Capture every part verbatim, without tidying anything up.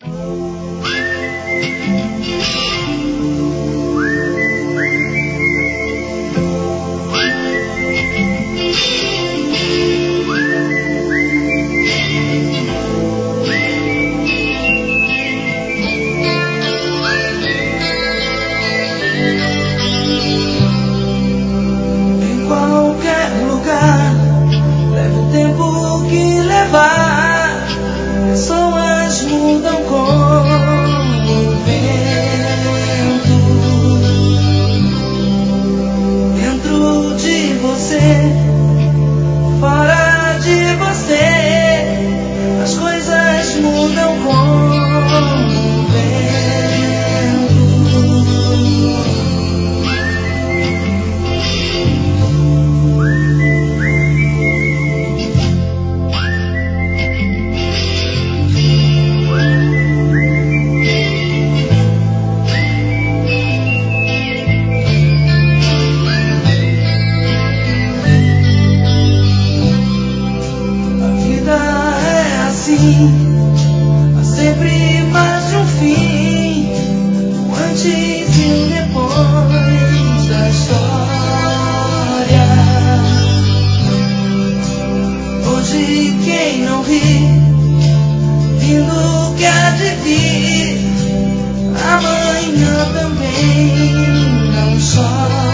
Pessoas mudam com o vento. Dentro de você, fora de você, as coisas mudam com o vento. Há sempre mais de um fim, um antes e um depois da história. Hoje quem não ri, vindo que há de vir, amanhã também não chora.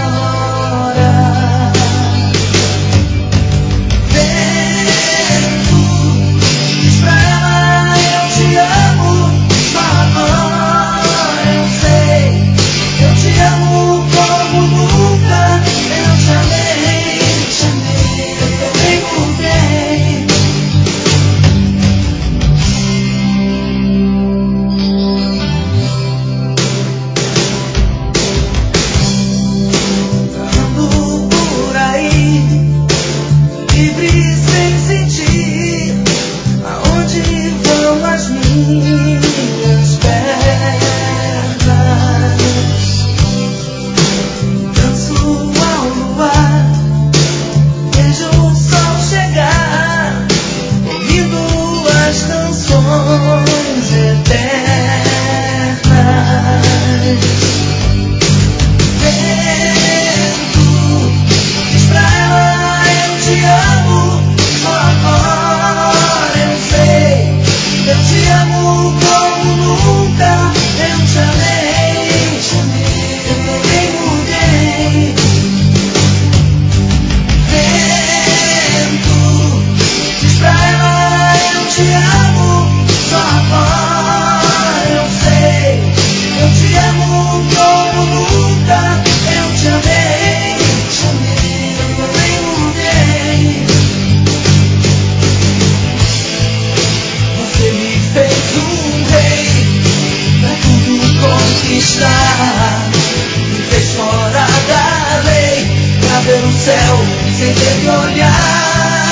Me fez fora da lei, pra ver o céu sem ter que olhar.